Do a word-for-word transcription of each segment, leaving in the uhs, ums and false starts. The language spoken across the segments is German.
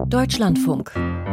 Deutschlandfunk.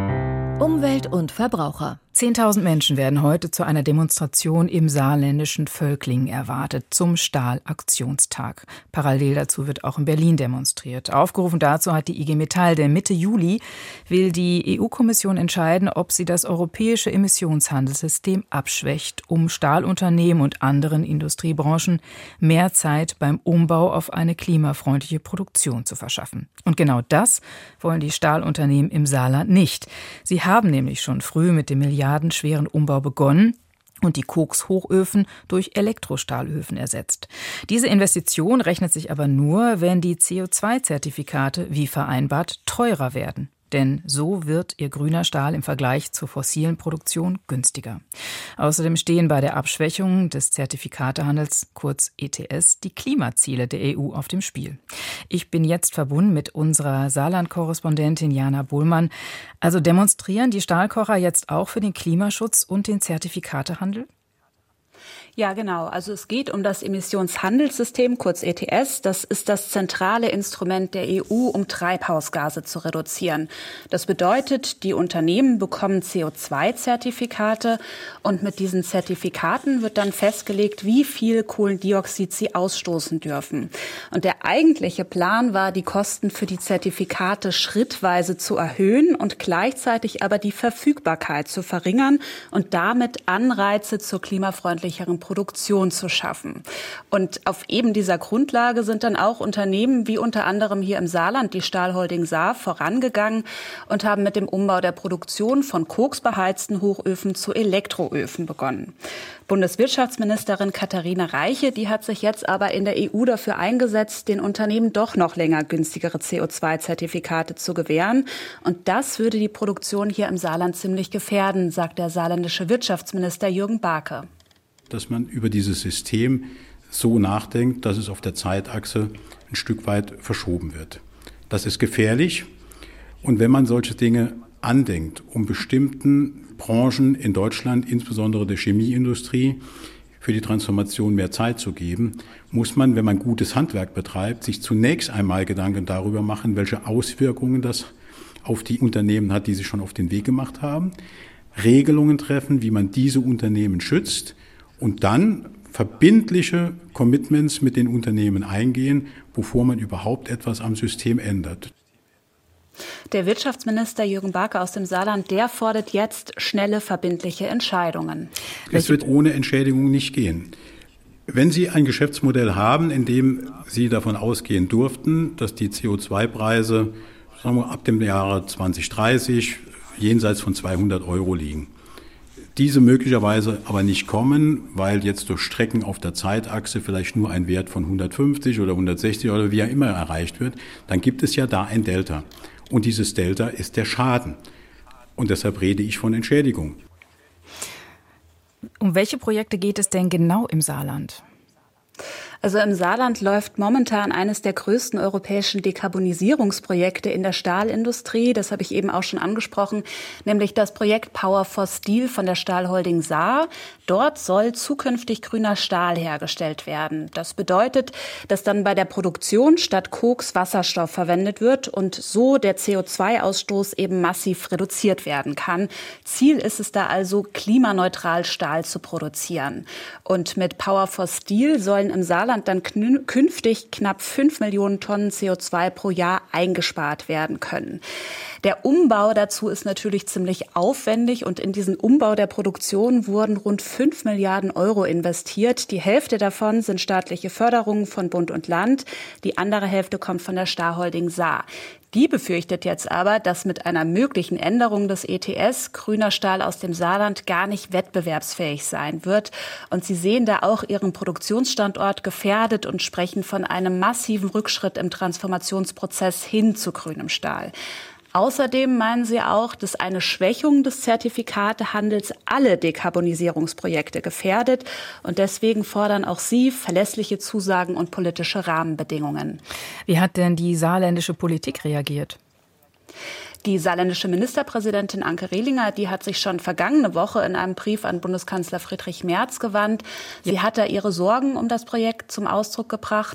Umwelt und Verbraucher. Zehntausend Menschen werden heute zu einer Demonstration im saarländischen Völklingen erwartet, zum Stahlaktionstag. Parallel dazu wird auch in Berlin demonstriert. Aufgerufen dazu hat die I G Metall, denn Mitte Juli will die E U-Kommission entscheiden, ob sie das europäische Emissionshandelssystem abschwächt, um Stahlunternehmen und anderen Industriebranchen mehr Zeit beim Umbau auf eine klimafreundliche Produktion zu verschaffen. Und genau das wollen die Stahlunternehmen im Saarland nicht. Sie haben nämlich schon früh mit dem milliardenschweren Umbau begonnen und die Kokshochöfen durch Elektrostahlöfen ersetzt. Diese Investition rechnet sich aber nur, wenn die C O zwei Zertifikate, wie vereinbart, teurer werden. Denn so wird ihr grüner Stahl im Vergleich zur fossilen Produktion günstiger. Außerdem stehen bei der Abschwächung des Zertifikatehandels, kurz E T S, die Klimaziele der E U auf dem Spiel. Ich bin jetzt verbunden mit unserer Saarland-Korrespondentin Jana Bohlmann. Also demonstrieren die Stahlkocher jetzt auch für den Klimaschutz und den Zertifikatehandel? Ja, genau. Also es geht um das Emissionshandelssystem, kurz E T S. Das ist das zentrale Instrument der E U, um Treibhausgase zu reduzieren. Das bedeutet, die Unternehmen bekommen C O zwei Zertifikate und mit diesen Zertifikaten wird dann festgelegt, wie viel Kohlendioxid sie ausstoßen dürfen. Und der eigentliche Plan war, die Kosten für die Zertifikate schrittweise zu erhöhen und gleichzeitig aber die Verfügbarkeit zu verringern und damit Anreize zur klimafreundlicheren Produktion zu schaffen. Und auf eben dieser Grundlage sind dann auch Unternehmen wie unter anderem hier im Saarland die Stahlholding Saar vorangegangen und haben mit dem Umbau der Produktion von koksbeheizten Hochöfen zu Elektroöfen begonnen. Bundeswirtschaftsministerin Katharina Reiche, die hat sich jetzt aber in der E U dafür eingesetzt, den Unternehmen doch noch länger günstigere C O zwei Zertifikate zu gewähren. Und das würde die Produktion hier im Saarland ziemlich gefährden, sagt der saarländische Wirtschaftsminister Jürgen Barke. Dass man über dieses System so nachdenkt, dass es auf der Zeitachse ein Stück weit verschoben wird. Das ist gefährlich. Und wenn man solche Dinge andenkt, um bestimmten Branchen in Deutschland, insbesondere der Chemieindustrie, für die Transformation mehr Zeit zu geben, muss man, wenn man gutes Handwerk betreibt, sich zunächst einmal Gedanken darüber machen, welche Auswirkungen das auf die Unternehmen hat, die sich schon auf den Weg gemacht haben, Regelungen treffen, wie man diese Unternehmen schützt, und dann verbindliche Commitments mit den Unternehmen eingehen, bevor man überhaupt etwas am System ändert. Der Wirtschaftsminister Jürgen Barke aus dem Saarland, der fordert jetzt schnelle, verbindliche Entscheidungen. Es wird ohne Entschädigung nicht gehen. Wenn Sie ein Geschäftsmodell haben, in dem Sie davon ausgehen durften, dass die C O zwei Preise sagen wir, ab dem Jahre zwanzig dreißig jenseits von zweihundert Euro liegen, diese möglicherweise aber nicht kommen, weil jetzt durch Strecken auf der Zeitachse vielleicht nur ein Wert von hundertfünfzig oder hundertsechzig oder wie auch immer erreicht wird, dann gibt es ja da ein Delta. Und dieses Delta ist der Schaden. Und deshalb rede ich von Entschädigung. Um welche Projekte geht es denn genau im Saarland? Also im Saarland läuft momentan eines der größten europäischen Dekarbonisierungsprojekte in der Stahlindustrie. Das habe ich eben auch schon angesprochen, nämlich das Projekt Power for Steel von der Stahlholding Saar. Dort soll zukünftig grüner Stahl hergestellt werden. Das bedeutet, dass dann bei der Produktion statt Koks Wasserstoff verwendet wird und so der C O zwei Ausstoß eben massiv reduziert werden kann. Ziel ist es da also, klimaneutral Stahl zu produzieren. Und mit Power for Steel sollen im Saarland dann künftig knapp fünf Millionen Tonnen C O zwei pro Jahr eingespart werden können. Der Umbau dazu ist natürlich ziemlich aufwendig und in diesen Umbau der Produktion wurden rund fünf Milliarden Euro investiert. Die Hälfte davon sind staatliche Förderungen von Bund und Land. Die andere Hälfte kommt von der Stahlholding Saar. Die befürchtet jetzt aber, dass mit einer möglichen Änderung des E T S grüner Stahl aus dem Saarland gar nicht wettbewerbsfähig sein wird. Und sie sehen da auch ihren Produktionsstandort gefährdet und sprechen von einem massiven Rückschritt im Transformationsprozess hin zu grünem Stahl. Außerdem meinen sie auch, dass eine Schwächung des Zertifikatehandels alle Dekarbonisierungsprojekte gefährdet. Und deswegen fordern auch sie verlässliche Zusagen und politische Rahmenbedingungen. Wie hat denn die saarländische Politik reagiert? Die saarländische Ministerpräsidentin Anke Rehlinger, die hat sich schon vergangene Woche in einem Brief an Bundeskanzler Friedrich Merz gewandt. Sie hat da ihre Sorgen um das Projekt zum Ausdruck gebracht.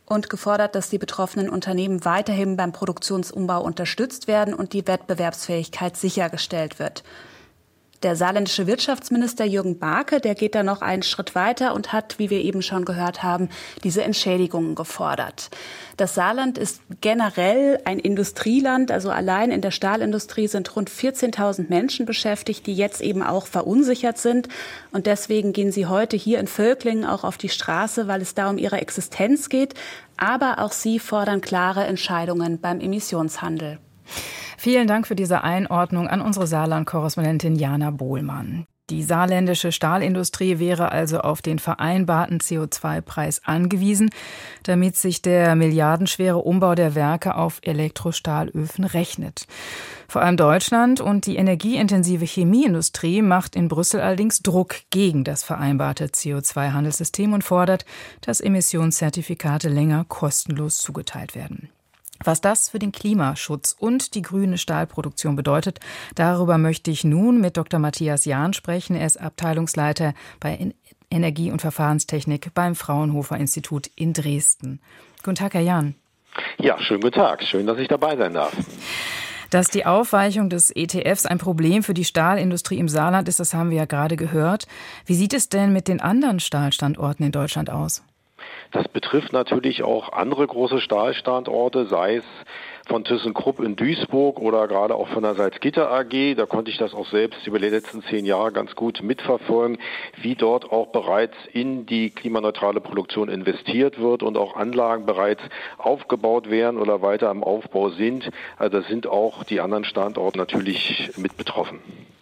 und gefordert, dass die betroffenen Unternehmen weiterhin beim Produktionsumbau unterstützt werden und die Wettbewerbsfähigkeit sichergestellt wird. Der saarländische Wirtschaftsminister Jürgen Barke, der geht da noch einen Schritt weiter und hat, wie wir eben schon gehört haben, diese Entschädigungen gefordert. Das Saarland ist generell ein Industrieland, also allein in der Stahlindustrie sind rund vierzehntausend Menschen beschäftigt, die jetzt eben auch verunsichert sind. Und deswegen gehen sie heute hier in Völklingen auch auf die Straße, weil es da um ihre Existenz geht. Aber auch sie fordern klare Entscheidungen beim Emissionshandel. Vielen Dank für diese Einordnung an unsere Saarland-Korrespondentin Jana Bohlmann. Die saarländische Stahlindustrie wäre also auf den vereinbarten C O zwei Preis angewiesen, damit sich der milliardenschwere Umbau der Werke auf Elektrostahlöfen rechnet. Vor allem Deutschland und die energieintensive Chemieindustrie macht in Brüssel allerdings Druck gegen das vereinbarte C O zwei Handelssystem und fordert, dass Emissionszertifikate länger kostenlos zugeteilt werden. Was das für den Klimaschutz und die grüne Stahlproduktion bedeutet, darüber möchte ich nun mit Doktor Matthias Jahn sprechen. Er ist Abteilungsleiter bei Energie- und Verfahrenstechnik beim Fraunhofer-Institut in Dresden. Guten Tag, Herr Jahn. Ja, schönen guten Tag. Schön, dass ich dabei sein darf. Dass die Aufweichung des E T Fs ein Problem für die Stahlindustrie im Saarland ist, das haben wir ja gerade gehört. Wie sieht es denn mit den anderen Stahlstandorten in Deutschland aus? Das betrifft natürlich auch andere große Stahlstandorte, sei es von ThyssenKrupp in Duisburg oder gerade auch von der Salzgitter A G. Da konnte ich das auch selbst über die letzten zehn Jahre ganz gut mitverfolgen, wie dort auch bereits in die klimaneutrale Produktion investiert wird und auch Anlagen bereits aufgebaut werden oder weiter im Aufbau sind. Also da sind auch die anderen Standorte natürlich mit betroffen.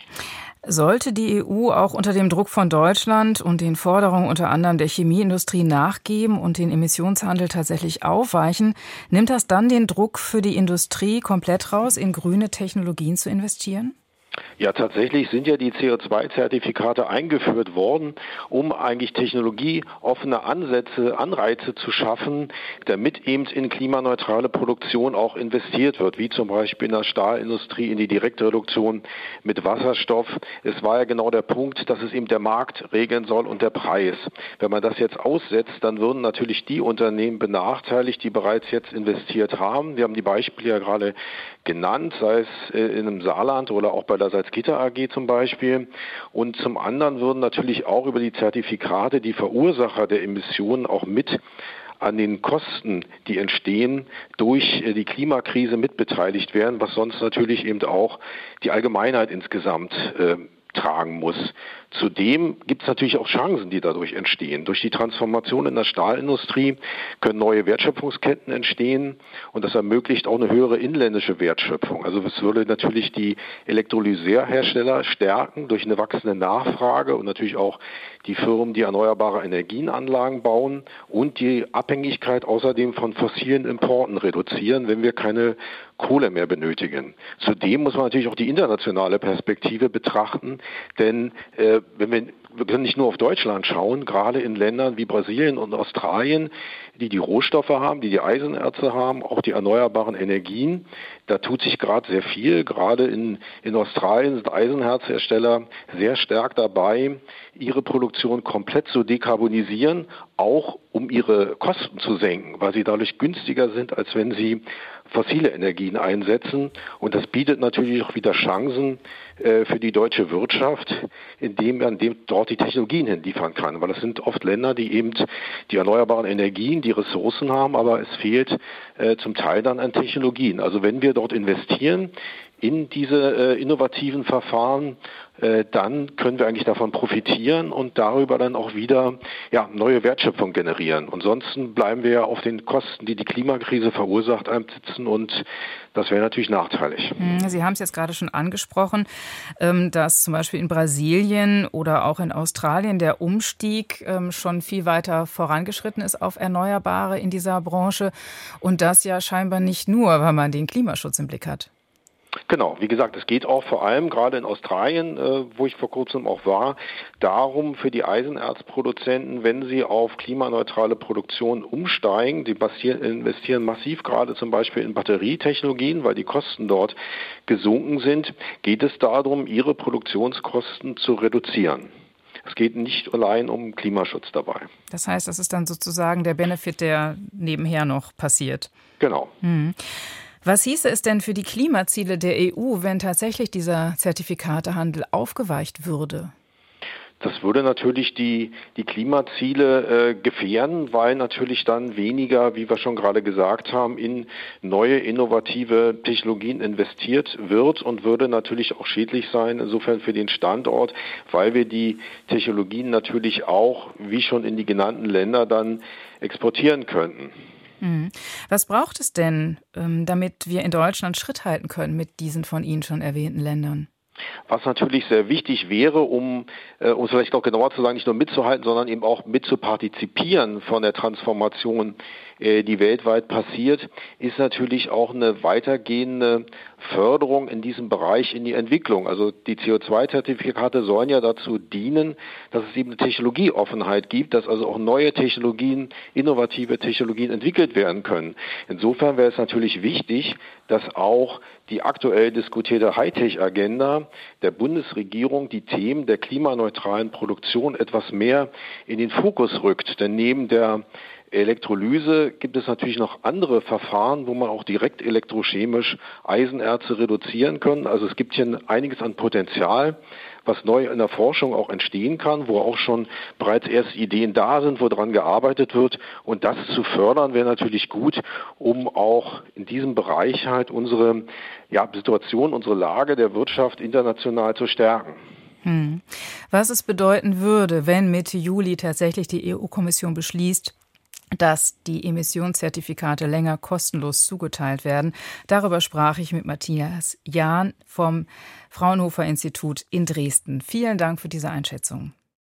Sollte die E U auch unter dem Druck von Deutschland und den Forderungen unter anderem der Chemieindustrie nachgeben und den Emissionshandel tatsächlich aufweichen, nimmt das dann den Druck für die Industrie komplett raus, in grüne Technologien zu investieren? Ja, tatsächlich sind ja die C O zwei Zertifikate eingeführt worden, um eigentlich technologieoffene Ansätze, Anreize zu schaffen, damit eben in klimaneutrale Produktion auch investiert wird, wie zum Beispiel in der Stahlindustrie, in die Direktreduktion mit Wasserstoff. Es war ja genau der Punkt, dass es eben der Markt regeln soll und der Preis. Wenn man das jetzt aussetzt, dann würden natürlich die Unternehmen benachteiligt, die bereits jetzt investiert haben. Wir haben die Beispiele ja gerade genannt, sei es in einem Saarland oder auch bei der Salzgitter A G zum Beispiel. Und zum anderen würden natürlich auch über die Zertifikate die Verursacher der Emissionen auch mit an den Kosten, die entstehen, durch die Klimakrise mitbeteiligt werden, was sonst natürlich eben auch die Allgemeinheit insgesamt äh, tragen muss. Zudem gibt es natürlich auch Chancen, die dadurch entstehen. Durch die Transformation in der Stahlindustrie können neue Wertschöpfungsketten entstehen und das ermöglicht auch eine höhere inländische Wertschöpfung. Also es würde natürlich die Elektrolyseherhersteller stärken durch eine wachsende Nachfrage und natürlich auch die Firmen, die erneuerbare Energienanlagen bauen und die Abhängigkeit außerdem von fossilen Importen reduzieren, wenn wir keine Kohle mehr benötigen. Zudem muss man natürlich auch die internationale Perspektive betrachten, denn äh, wenn wir, wir können nicht nur auf Deutschland schauen, gerade in Ländern wie Brasilien und Australien, die die Rohstoffe haben, die die Eisenerze haben, auch die erneuerbaren Energien, da tut sich gerade sehr viel. Gerade in, in Australien sind Eisenerzhersteller sehr stark dabei, ihre Produktion komplett zu dekarbonisieren, auch um ihre Kosten zu senken, weil sie dadurch günstiger sind, als wenn sie fossile Energien einsetzen. Und das bietet natürlich auch wieder Chancen äh, für die deutsche Wirtschaft, indem man dem dort die Technologien hinliefern kann. Weil es sind oft Länder, die eben die erneuerbaren Energien, die Ressourcen haben, aber es fehlt äh, zum Teil dann an Technologien. Also wenn wir dort investieren in diese äh, innovativen Verfahren, äh, dann können wir eigentlich davon profitieren und darüber dann auch wieder ja, neue Wertschöpfung generieren. Ansonsten bleiben wir ja auf den Kosten, die die Klimakrise verursacht, sitzen und das wäre natürlich nachteilig. Sie haben es jetzt gerade schon angesprochen, dass zum Beispiel in Brasilien oder auch in Australien der Umstieg schon viel weiter vorangeschritten ist auf Erneuerbare in dieser Branche und das ja scheinbar nicht nur, weil man den Klimaschutz im Blick hat. Genau, wie gesagt, es geht auch vor allem gerade in Australien, äh, wo ich vor kurzem auch war, darum für die Eisenerzproduzenten, wenn sie auf klimaneutrale Produktion umsteigen, die investieren massiv gerade zum Beispiel in Batterietechnologien, weil die Kosten dort gesunken sind, geht es darum, ihre Produktionskosten zu reduzieren. Es geht nicht allein um Klimaschutz dabei. Das heißt, das ist dann sozusagen der Benefit, der nebenher noch passiert. Genau. Hm. Was hieße es denn für die Klimaziele der E U, wenn tatsächlich dieser Zertifikatehandel aufgeweicht würde? Das würde natürlich die, die Klimaziele äh, gefährden, weil natürlich dann weniger, wie wir schon gerade gesagt haben, in neue innovative Technologien investiert wird und würde natürlich auch schädlich sein, insofern für den Standort, weil wir die Technologien natürlich auch, wie schon in die genannten Länder, dann exportieren könnten. Was braucht es denn, damit wir in Deutschland Schritt halten können mit diesen von Ihnen schon erwähnten Ländern? Was natürlich sehr wichtig wäre, um äh, um es vielleicht noch genauer zu sagen, nicht nur mitzuhalten, sondern eben auch mitzupartizipieren von der Transformation, äh, die weltweit passiert, ist natürlich auch eine weitergehende Förderung in diesem Bereich in die Entwicklung. Also die C O zwei Zertifikate sollen ja dazu dienen, dass es eben eine Technologieoffenheit gibt, dass also auch neue Technologien, innovative Technologien entwickelt werden können. Insofern wäre es natürlich wichtig, dass auch die aktuell diskutierte Hightech-Agenda der Bundesregierung die Themen der klimaneutralen Produktion etwas mehr in den Fokus rückt. Denn neben der Elektrolyse gibt es natürlich noch andere Verfahren, wo man auch direkt elektrochemisch Eisenerze reduzieren kann. Also es gibt hier einiges an Potenzial, was neu in der Forschung auch entstehen kann, wo auch schon bereits erste Ideen da sind, wo daran gearbeitet wird. Und das zu fördern wäre natürlich gut, um auch in diesem Bereich halt unsere ja, Situation, unsere Lage der Wirtschaft international zu stärken. Hm. Was es bedeuten würde, wenn Mitte Juli tatsächlich die E U-Kommission beschließt, dass die Emissionszertifikate länger kostenlos zugeteilt werden. Darüber sprach ich mit Matthias Jahn vom Fraunhofer Institut in Dresden. Vielen Dank für diese Einschätzung.